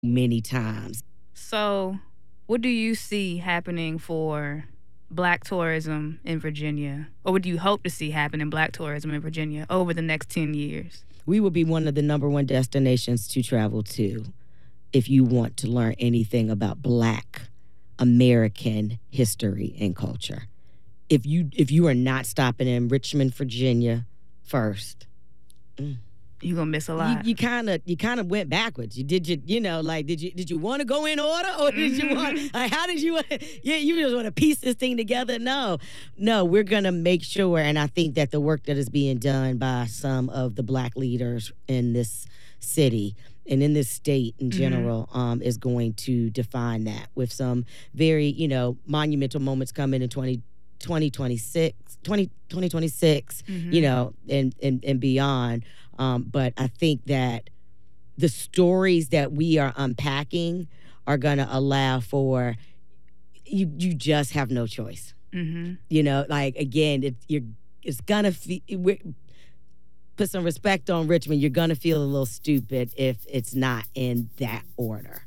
many times. So, what do you see happening for Black tourism in Virginia? Or what do you hope to see happen in Black tourism in Virginia over the next 10 years? We will be one of the number one destinations to travel to if you want to learn anything about Black American history and culture. If you are not stopping in Richmond, Virginia first, you're gonna miss a lot. You kind of went backwards. Did you want to go in order, or did you want? How did you? Yeah, you just want to piece this thing together. No, we're gonna make sure, and I think that the work that is being done by some of the Black leaders in this city and in this state in general is going to define that with some very monumental moments coming in 2026, and beyond. But I think that the stories that we are unpacking are going to allow for you just have no choice. Again, it's going to put some respect on Richmond. You're going to feel a little stupid if it's not in that order.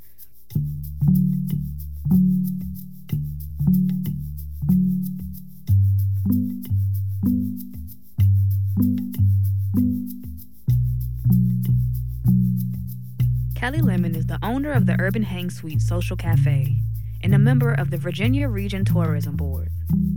Kelly Lemon is the owner of the Urban Hang Suite Social Cafe and a member of the Virginia Region Tourism Board.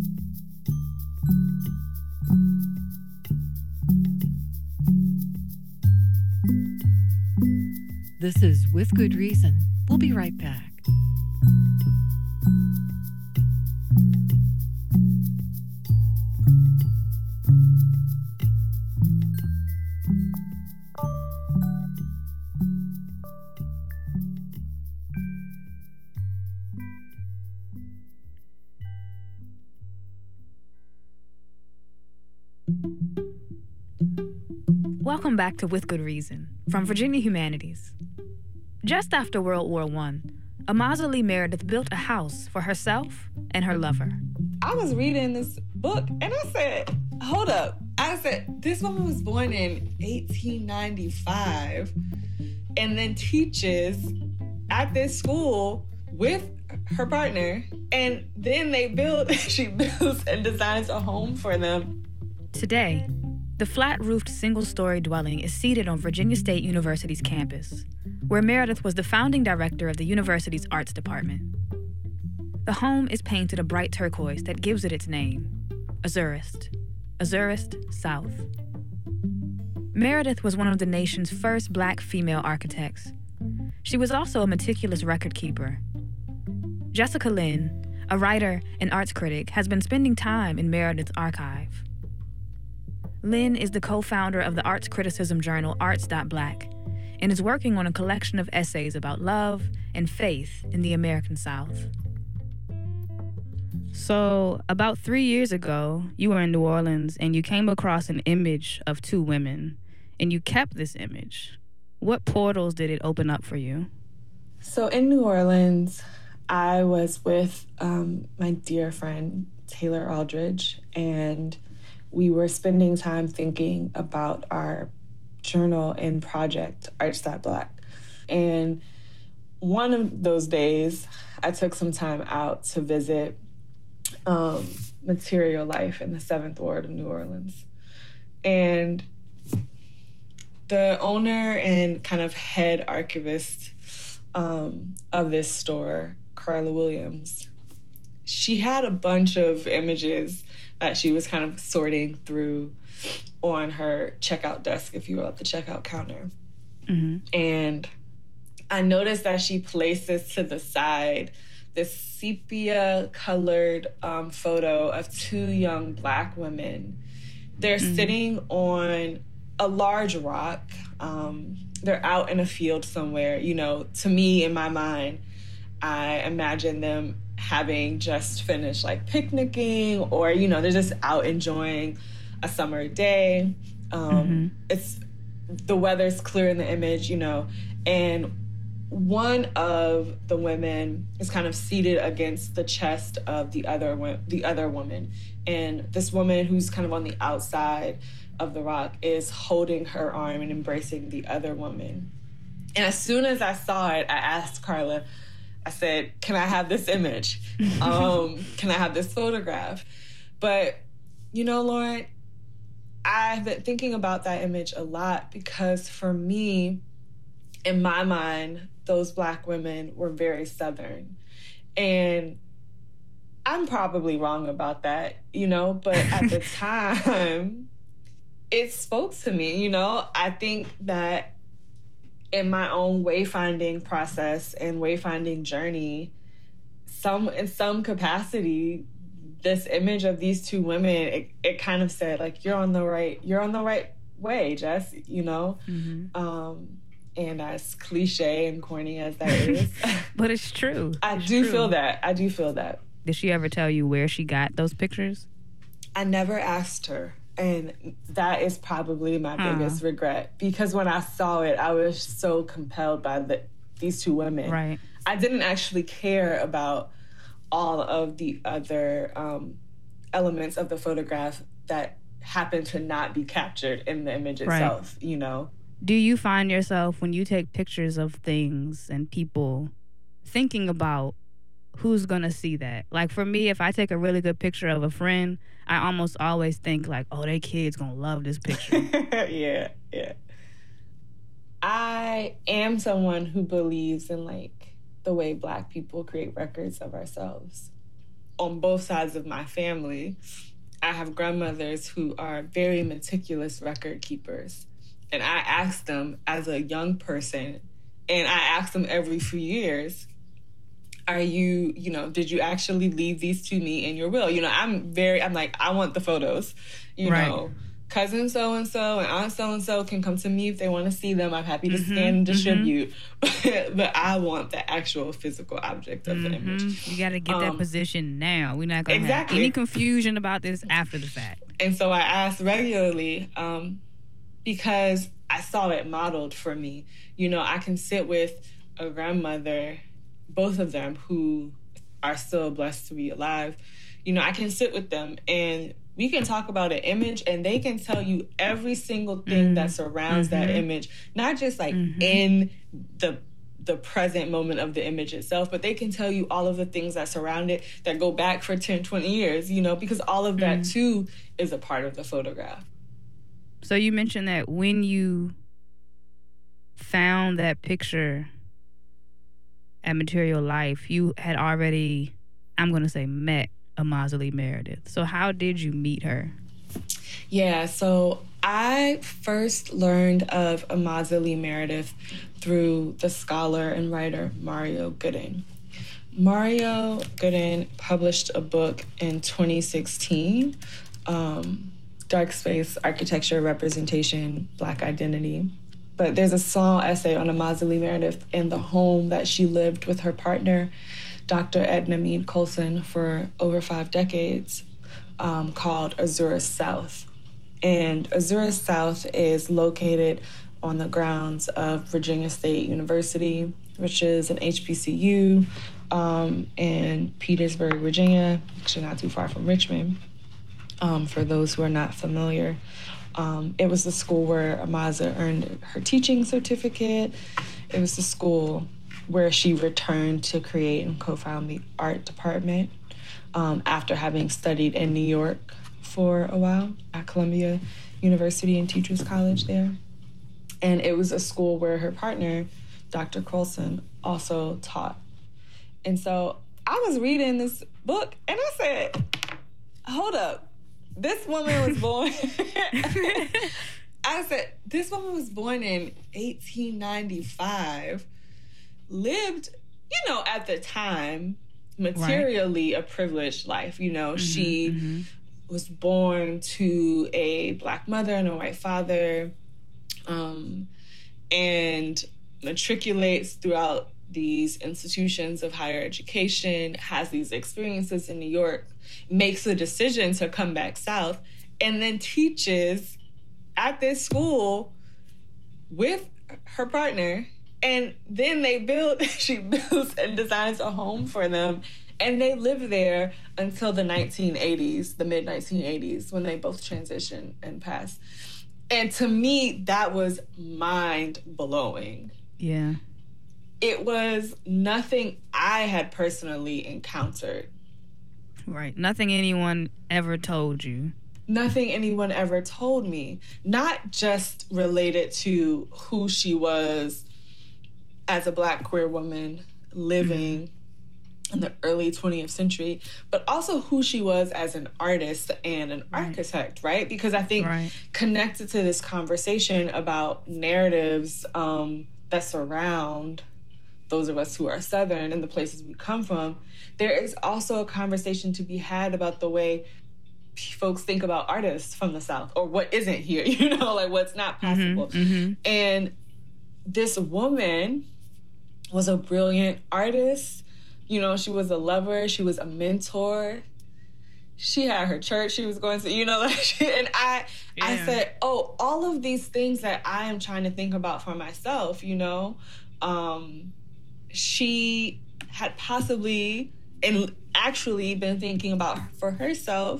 This is With Good Reason. We'll be right back. Welcome back to With Good Reason from Virginia Humanities. Just after World War I, Amaza Lee Meredith built a house for herself and her lover. I was reading this book and I said, hold up. I said, this woman was born in 1895 and then teaches at this school with her partner. And then she builds and designs a home for them. Today, the flat-roofed single-story dwelling is seated on Virginia State University's campus, where Meredith was the founding director of the university's arts department. The home is painted a bright turquoise that gives it its name, Azurist South. Meredith was one of the nation's first Black female architects. She was also a meticulous record keeper. Jessica Lynn, a writer and arts critic, has been spending time in Meredith's archive. Lynn is the co-founder of the arts criticism journal Arts.Black and is working on a collection of essays about love and faith in the American South. So, about 3 years ago, you were in New Orleans and you came across an image of two women, and you kept this image. What portals did it open up for you? So in New Orleans, I was with my dear friend, Taylor Aldridge, and we were spending time thinking about our journal and project, Arts.Black. And one of those days, I took some time out to visit Material Life in the 7th Ward of New Orleans. And the owner and kind of head archivist of this store, Carla Williams, she had a bunch of images that she was kind of sorting through on her checkout desk, if you will, at the checkout counter. Mm-hmm. And I noticed that she places to the side this sepia-colored photo of two young Black women. They're sitting on a large rock. They're out in a field somewhere. You know, to me, in my mind, I imagine them having just finished like picnicking, or, you know, they're just out enjoying a summer day. It's the weather's clear in the image, you know, and one of the women is kind of seated against the chest of the other woman. And this woman who's kind of on the outside of the rock is holding her arm and embracing the other woman. And as soon as I saw it, I asked Carla, I said, can I have this image? Can I have this photograph? But, you know, Lauren, I've been thinking about that image a lot because for me, in my mind, those Black women were very Southern. And I'm probably wrong about that, you know, but at the time, it spoke to me, you know. I think that in my own wayfinding process and wayfinding journey, in some capacity, this image of these two women, it kind of said, like, you're on the right way, Jess, you know? Mm-hmm. And as cliche and corny as that is. But it's true. I do feel that. Did she ever tell you where she got those pictures? I never asked her. And that is probably my biggest regret. Because when I saw it, I was so compelled by these two women. Right. I didn't actually care about all of the other elements of the photograph that happened to not be captured in the image itself, you know? Do you find yourself, when you take pictures of things and people, thinking about who's going to see that? Like, for me, if I take a really good picture of a friend, I almost always think, like, oh, their kid's going to love this picture. Yeah. I am someone who believes in, like, the way Black people create records of ourselves. On both sides of my family, I have grandmothers who are very meticulous record keepers. And I ask them as a young person, and I ask them every few years, did you actually leave these to me in your will? You know, I'm like, I want the photos, you know. Cousin so-and-so and aunt so-and-so can come to me if they want to see them. I'm happy to scan and distribute. But I want the actual physical object of the image. You got to get that position now. We're not going to have any confusion about this after the fact. And so I ask regularly because I saw it modeled for me. You know, I can sit with a grandmother, both of them, who are still blessed to be alive. You know, I can sit with them and we can talk about an image and they can tell you every single thing that surrounds that image, not just like in the present moment of the image itself, but they can tell you all of the things that surround it that go back for 10, 20 years, you know, because all of that too is a part of the photograph. So you mentioned that when you found that picture at Material Life, you had already, I'm going to say, met Imazili Meredith. So how did you meet her? Yeah, so I first learned of Imazili Meredith through the scholar and writer Mario Gooden. Mario Gooden published a book in 2016, Dark Space, Architecture, Representation, Black Identity. But there's a small essay on Imazili Meredith and the home that she lived with her partner, Dr. Edna Mead Colson, for over 5 decades, called Azuris South. And Azuris South is located on the grounds of Virginia State University, which is an HBCU in Petersburg, Virginia, actually not too far from Richmond, for those who are not familiar. It was the school where Amaza earned her teaching certificate. It was the school where she returned to create and co-found the art department after having studied in New York for a while at Columbia University and Teachers College there. And it was a school where her partner, Dr. Colson, also taught. And so I was reading this book and I said, hold up, this woman was born... I said, this woman was born in 1895, lived, you know, at the time, materially a privileged life. You know, she was born to a Black mother and a white father, and matriculates throughout these institutions of higher education, has these experiences in New York, makes a decision to come back south, and then teaches at this school with her partner. And then she builds and designs a home for them. And they live there until the 1980s, the mid-1980s, when they both transition and pass. And to me, that was mind-blowing. Yeah. It was nothing I had personally encountered. Right. Nothing anyone ever told you. Nothing anyone ever told me. Not just related to who she was as a Black queer woman living in the early 20th century, but also who she was as an artist and an architect, right? Because I think connected to this conversation about narratives that surround those of us who are Southern and the places we come from, there is also a conversation to be had about the way folks think about artists from the South, or what isn't here, like what's not possible. And this woman was a brilliant artist. She was a lover. She was a mentor. She had her church she was going to, and I said, oh, all of these things that I am trying to think about for myself, she had possibly and actually been thinking about for herself,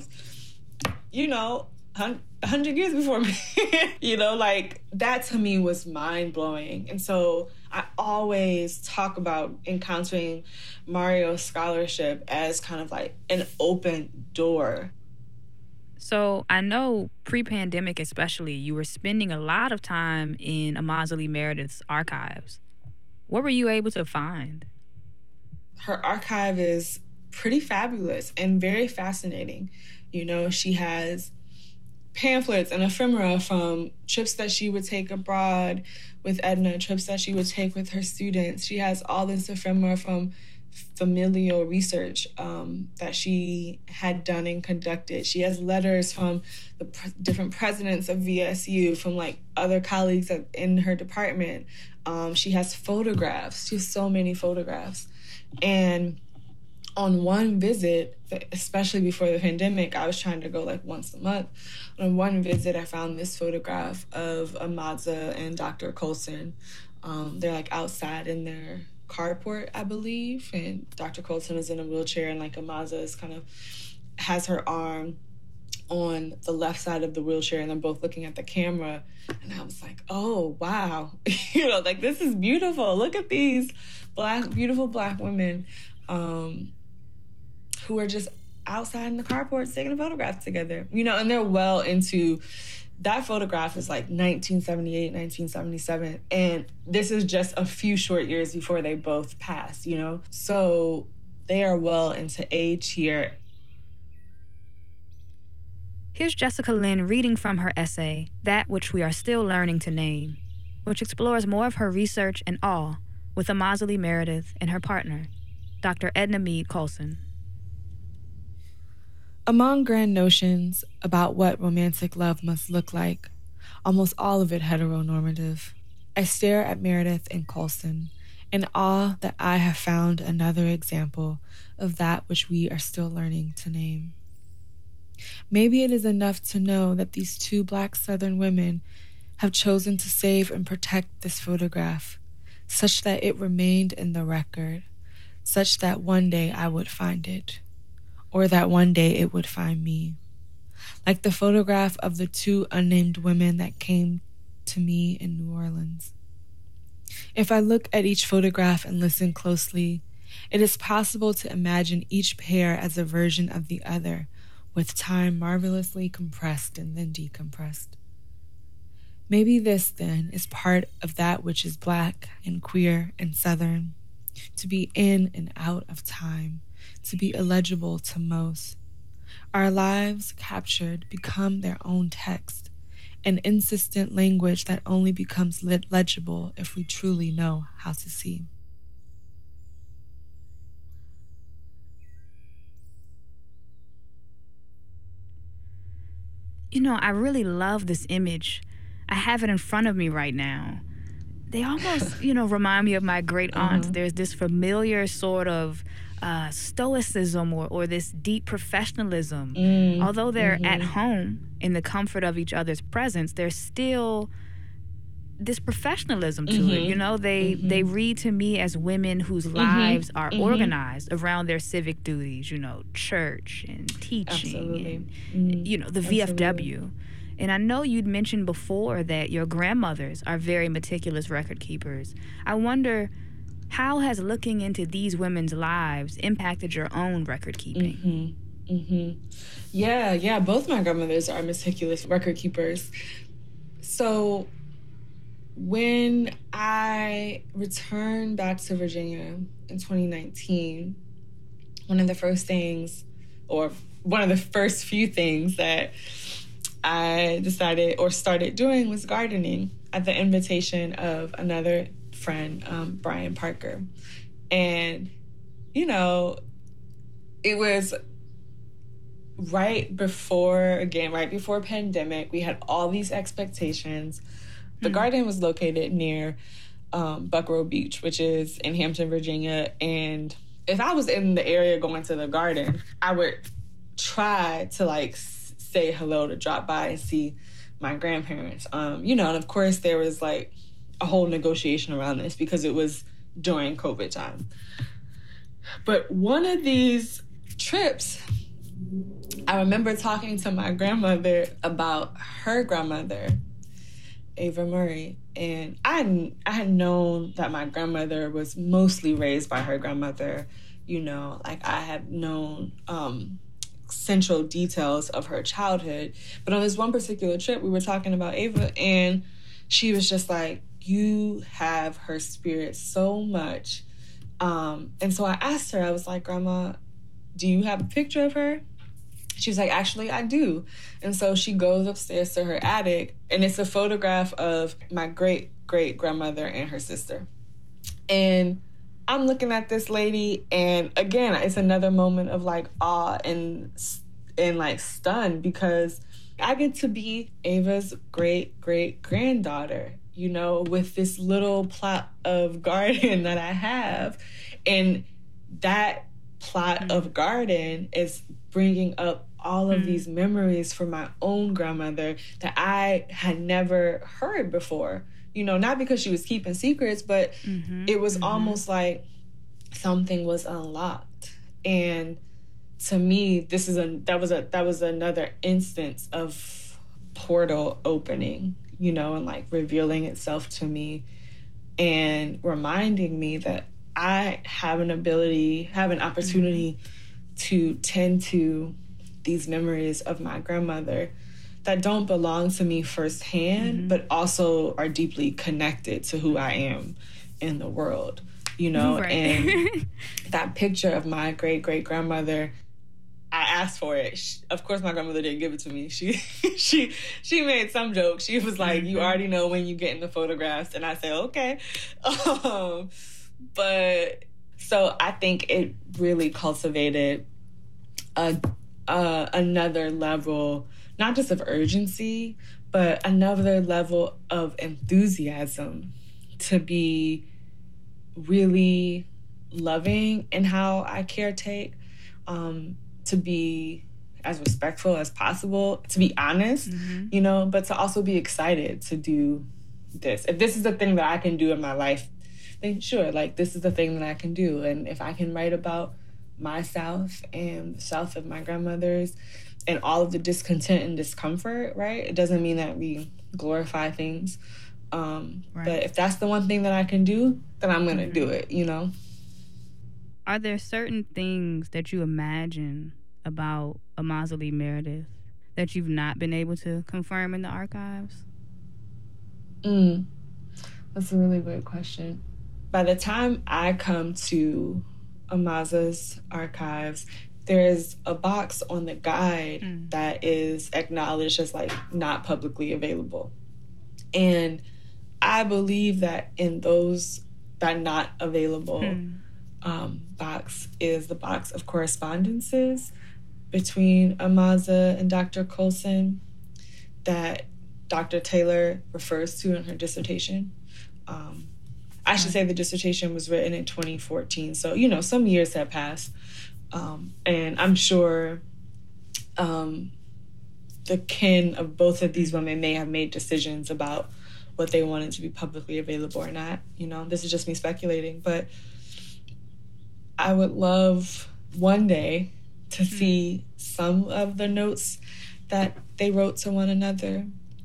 100 years before me. Like that to me was mind-blowing. And so I always talk about encountering Mario's scholarship as kind of like an open door. So I know pre-pandemic especially, you were spending a lot of time in Imazili Meredith's archives. What were you able to find? Her archive is pretty fabulous and very fascinating. She has pamphlets and ephemera from trips that she would take abroad with Edna, trips that she would take with her students. She has all this ephemera from familial research that she had done and conducted. She has letters from the different presidents of VSU, from like other colleagues in her department. She has photographs. She has so many photographs. And on one visit, especially before the pandemic, I was trying to go like once a month. On one visit, I found this photograph of Amaza and Dr. Colson. They're like outside in their carport, I believe, and Dr. Colson is in a wheelchair, and like Amaza is kind of has her arm on the left side of the wheelchair, and they're both looking at the camera. And I was like, oh, wow. Like this is beautiful. Look at these beautiful Black women who are just outside in the carport taking a photograph together, and they're well into, that photograph is like 1978, 1977. And this is just a few short years before they both passed, So they are well into age here. Here's Jessica Lynn reading from her essay, That Which We Are Still Learning to Name, which explores more of her research and awe with Imazili Meredith and her partner, Dr. Edna Mead Colson. Among grand notions about what romantic love must look like, almost all of it heteronormative, I stare at Meredith and Colson in awe that I have found another example of that which we are still learning to name. Maybe it is enough to know that these two Black Southern women have chosen to save and protect this photograph, such that it remained in the record, such that one day I would find it, or that one day it would find me. Like the photograph of the two unnamed women that came to me in New Orleans. If I look at each photograph and listen closely, it is possible to imagine each pair as a version of the other, with time marvelously compressed and then decompressed. Maybe this, then, is part of that which is Black and queer and Southern, to be in and out of time, to be illegible to most. Our lives captured become their own text, an insistent language that only becomes legible if we truly know how to see. I really love this image. I have it in front of me right now. They almost, remind me of my great aunts. There's this familiar sort of stoicism or this deep professionalism. Although they're at home in the comfort of each other's presence, there's still this professionalism to it. They read to me as women whose lives are organized around their civic duties, church and teaching and, the VFW. And I know you'd mentioned before that your grandmothers are very meticulous record keepers. I wonder, how has looking into these women's lives impacted your own record keeping? Yeah, both my grandmothers are meticulous record keepers. So when I returned back to Virginia in 2019, one of the first few things that I decided or started doing was gardening at the invitation of another friend, Brian Parker. And, you know, it was right before pandemic. We had all these expectations. The garden was located near Buckrow Beach, which is in Hampton, Virginia. And if I was in the area going to the garden, I would try to like say hello, to drop by and see my grandparents. You know, and of course there was like a whole negotiation around this because it was during COVID time. But one of these trips, I remember talking to my grandmother about her grandmother, Ava Murray. And I had known that my grandmother was mostly raised by her grandmother. You know, like I had known central details of her childhood. But on this one particular trip, we were talking about Ava, and she was just like, you have her spirit so much. And so I asked her, I was like, Grandma, do you have a picture of her? She was like, actually, I do. And so she goes upstairs to her attic, and it's a photograph of my great-great-grandmother and her sister. And I'm looking at this lady, and again, it's another moment of like awe and like stunned, because I get to be Ava's great-great-granddaughter, you know, with this little plot of garden that I have. And that plot of garden is bringing up all of these memories from my own grandmother that I had never heard before. You know, not because she was keeping secrets, but it was almost like something was unlocked. And to me, that was another instance of portal opening, you know, and like revealing itself to me and reminding me that I have an opportunity to tend to these memories of my grandmother that don't belong to me firsthand, but also are deeply connected to who I am in the world, you know? Right. And that picture of my great-great-grandmother, I asked for it. Of course, my grandmother didn't give it to me. She made some joke. She was like, you already know when you get in the photographs. And I said, okay. But so I think it really cultivated another level, not just of urgency, but another level of enthusiasm to be really loving in how I caretake, to be as respectful as possible, to be honest, you know, but to also be excited to do this. If this is the thing that I can do in my life, then sure, like this is the thing that I can do. And if I can write about my South and the South of my grandmothers and all of the discontent and discomfort, right? It doesn't mean that we glorify things. Right. But if that's the one thing that I can do, then I'm going to do it, you know? Are there certain things that you imagine about Amaza Lee Meredith that you've not been able to confirm in the archives? That's a really great question. By the time I come to Amaza's archives, there is a box on the guide that is acknowledged as like not publicly available. And I believe that in those, that not available box is the box of correspondences between Amaza and Dr. Coulson that Dr. Taylor refers to in her dissertation. I should say the dissertation was written in 2014. So, you know, some years have passed. And I'm sure the kin of both of these women may have made decisions about what they wanted to be publicly available or not. You know, this is just me speculating. But I would love one day to see some of the notes that they wrote to one another,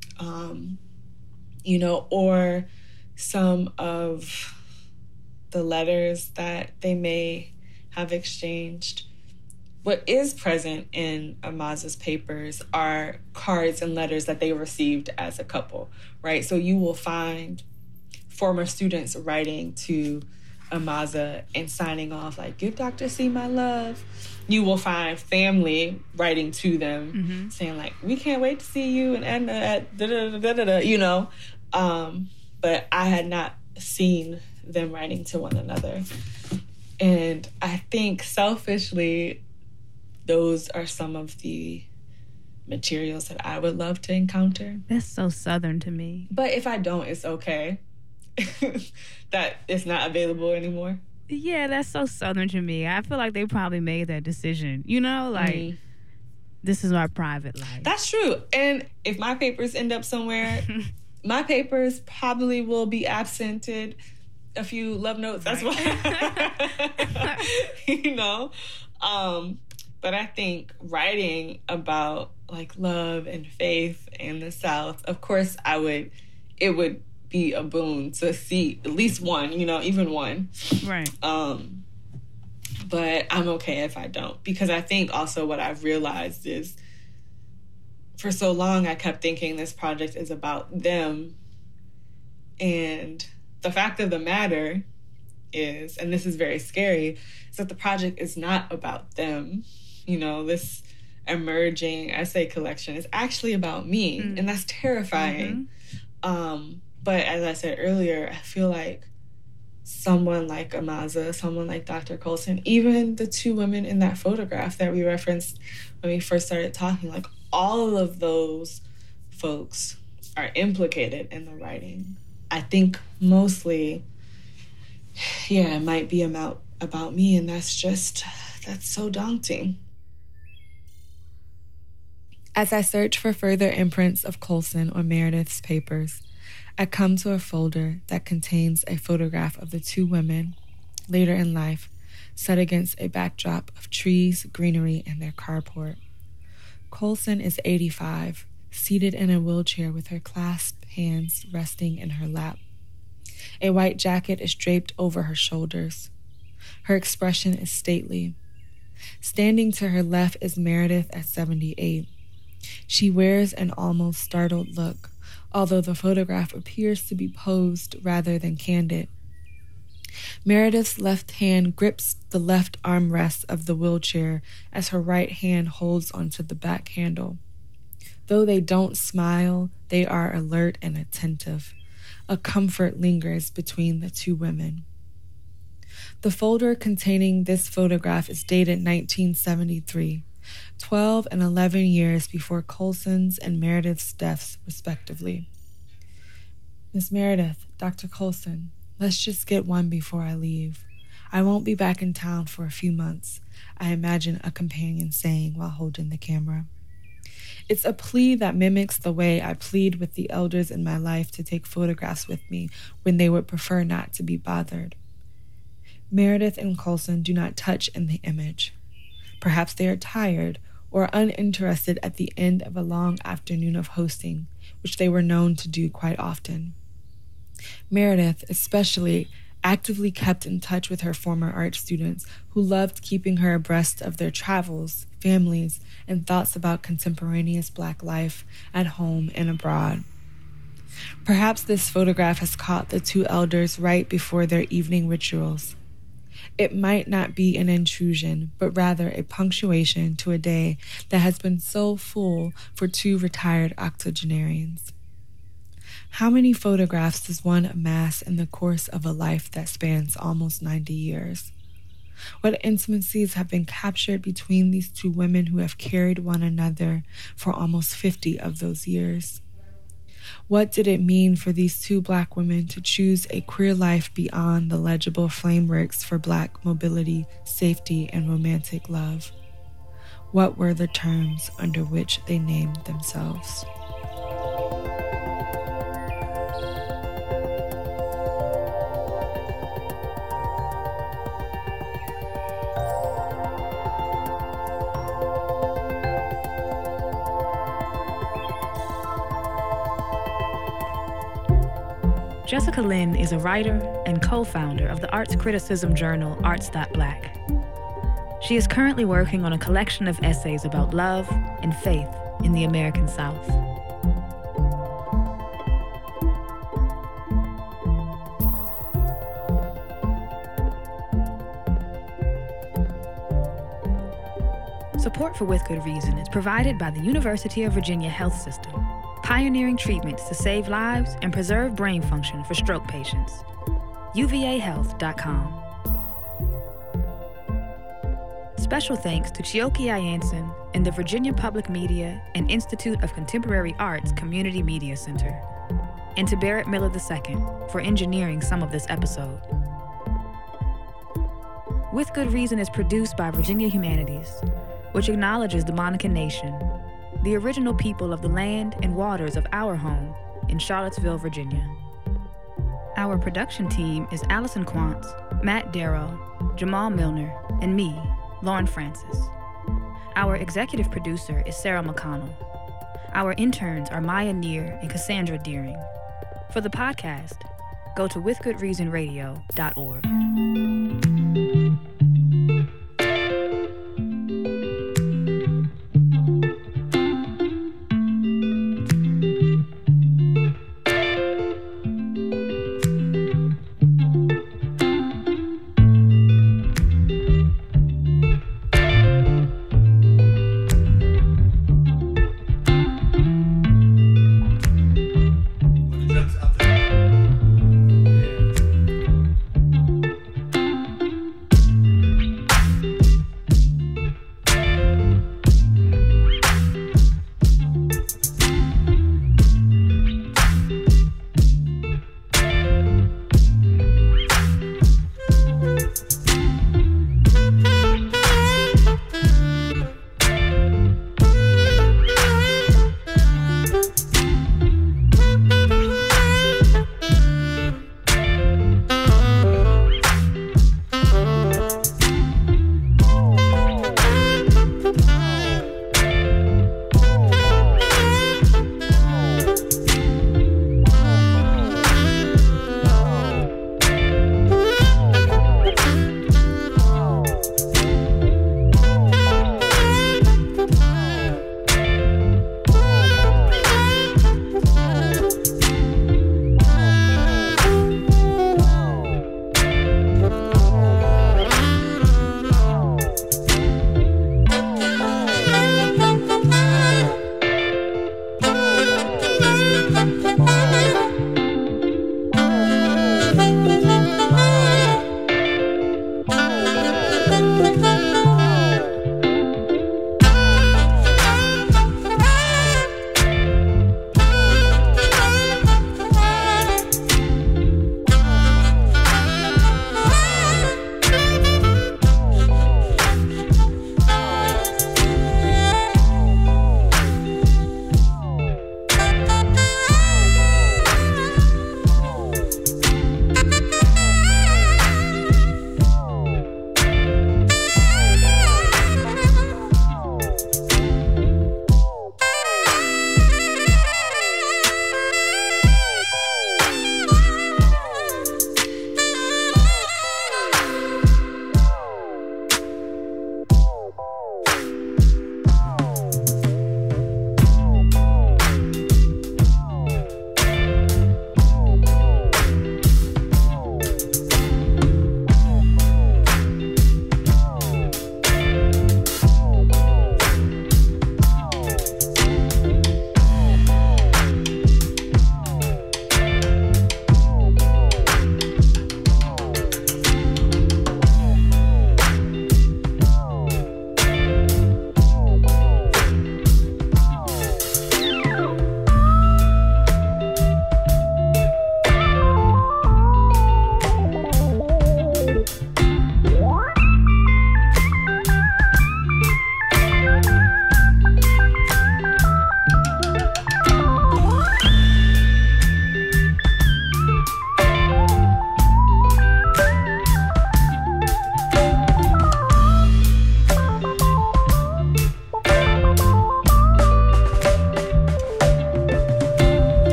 you know, or some of the letters that they may have exchanged. What is present in Amaza's papers are cards and letters that they received as a couple, right? So you will find former students writing to Amaza and signing off like, "Give Dr. C my love." You will find family writing to them saying like, "We can't wait to see you and Edna at da-da-da-da-da-da," you know? But I had not seen them writing to one another. And I think selfishly, those are some of the materials that I would love to encounter. That's so Southern to me. But if I don't, it's okay. That it's not available anymore. Yeah, that's so Southern to me. I feel like they probably made that decision. You know, like, this is our private life. That's true. And if my papers end up somewhere, my papers probably will be absented a few love notes. That's why, you know? But I think writing about like love and faith in the South, of course it would be a boon to see at least one, you know, even one. Right. But I'm okay if I don't, because I think also what I've realized is for so long I kept thinking this project is about them. And the fact of the matter is, and this is very scary, is that the project is not about them. You know, this emerging essay collection is actually about me, and that's terrifying. But as I said earlier, I feel like someone like Amaza, someone like Dr. Colson, even the two women in that photograph that we referenced when we first started talking, like all of those folks are implicated in the writing. I think mostly, it might be about me, and that's so daunting. As I search for further imprints of Colson or Meredith's papers, I come to a folder that contains a photograph of the two women, later in life, set against a backdrop of trees, greenery, and their carport. Colson is 85, seated in a wheelchair with her clasped hands resting in her lap. A white jacket is draped over her shoulders. Her expression is stately. Standing to her left is Meredith at 78. She wears an almost startled look, although the photograph appears to be posed rather than candid. Meredith's left hand grips the left armrest of the wheelchair as her right hand holds onto the back handle. Though they don't smile, they are alert and attentive. A comfort lingers between the two women. The folder containing this photograph is dated 1973, 12 and 11 years before Colson's and Meredith's deaths, respectively. Miss Meredith, Dr. Colson, let's just get one before I leave. I won't be back in town for a few months, I imagine a companion saying while holding the camera. It's a plea that mimics the way I plead with the elders in my life to take photographs with me when they would prefer not to be bothered. Meredith and Colson do not touch in the image. Perhaps they are tired or uninterested at the end of a long afternoon of hosting, which they were known to do quite often. Meredith, especially, actively kept in touch with her former art students who loved keeping her abreast of their travels, families, and thoughts about contemporaneous Black life at home and abroad. Perhaps this photograph has caught the two elders right before their evening rituals. It might not be an intrusion, but rather a punctuation to a day that has been so full for two retired octogenarians. How many photographs does one amass in the course of a life that spans almost 90 years? What intimacies have been captured between these two women who have carried one another for almost 50 of those years? What did it mean for these two Black women to choose a queer life beyond the legible frameworks for Black mobility, safety, and romantic love? What were the terms under which they named themselves? Jessica Lynn is a writer and co-founder of the arts criticism journal Arts.Black. She is currently working on a collection of essays about love and faith in the American South. Support for With Good Reason is provided by the University of Virginia Health System, pioneering treatments to save lives and preserve brain function for stroke patients. uvahealth.com. Special thanks to Chioke Ayanson and the Virginia Public Media and Institute of Contemporary Arts Community Media Center, and to Barrett Miller II for engineering some of this episode. With Good Reason is produced by Virginia Humanities, which acknowledges the Monacan Nation, the original people of the land and waters of our home in Charlottesville, Virginia. Our production team is Allison Quantz, Matt Darrow, Jamal Milner, and me, Lauren Francis. Our executive producer is Sarah McConnell. Our interns are Maya Neer and Cassandra Deering. For the podcast, go to withgoodreasonradio.org.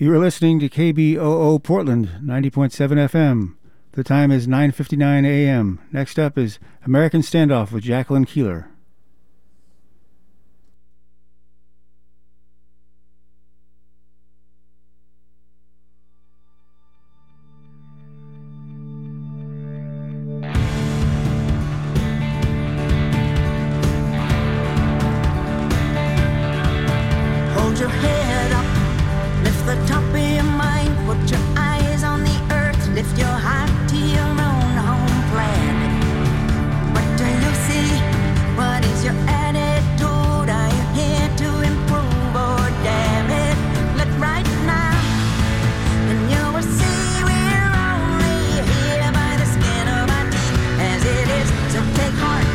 You are listening to KBOO Portland, 90.7 FM. The time is 9:59 a.m. Next up is American Standoff with Jacqueline Keeler.